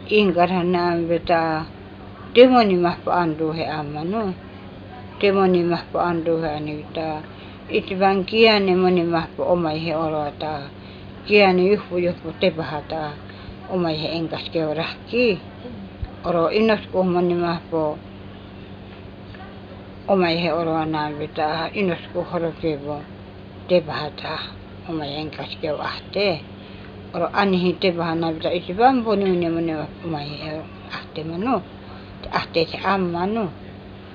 ingarana beta demoni mahpo andu he amanu. Demoni mahpo andu he anita. Itibang kiane moni mahpo omay he orota. Kiane yuhpo tebahata omay he engas ke orahki. Oro inos ko moni mahpo omay he orona beta inos ko horokebo tebahata omay engas ke ahte. Oro anihi tebahana beta itibang boni moni omay he ahte manu. Ahte se amanu.